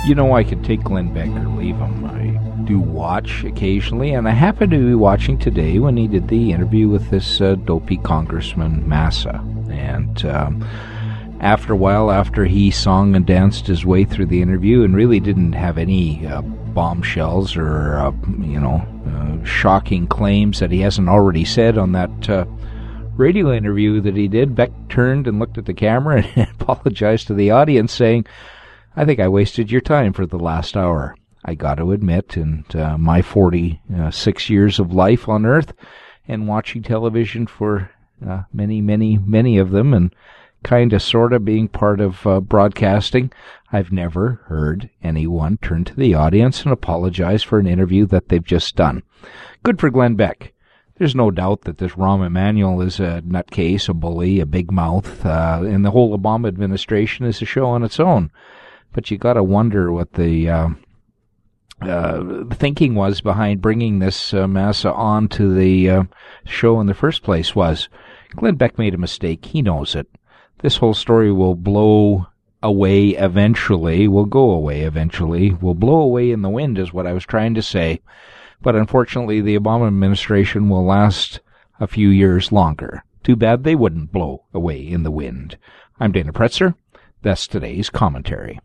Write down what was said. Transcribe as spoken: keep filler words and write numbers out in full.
You know, I could take Glenn Beck or leave him. I do watch occasionally, and I happen to be watching today when he did the interview with this uh, dopey Congressman Massa. And um, after a while, after he sung and danced his way through the interview and really didn't have any uh, bombshells or, uh, you know, uh, shocking claims that he hasn't already said on that uh, radio interview that he did, Beck turned and looked at the camera and apologized to the audience, saying, I think I wasted your time for the last hour. I got to admit, in uh, my forty-six years of life on Earth and watching television for uh, many, many, many of them and kind of sort of being part of uh, broadcasting, I've never heard anyone turn to the audience and apologize for an interview that they've just done. Good for Glenn Beck. There's no doubt that this Rahm Emanuel is a nutcase, a bully, a big mouth, uh, and the whole Obama administration is a show on its own. But you got to wonder what the uh, uh, thinking was behind bringing this uh, Massa on to the uh, show in the first place was. Glenn Beck made a mistake. He knows it. This whole story will blow away eventually, will go away eventually, will blow away in the wind is what I was trying to say. But unfortunately, the Obama administration will last a few years longer. Too bad they wouldn't blow away in the wind. I'm Dana Pretzer. That's today's commentary.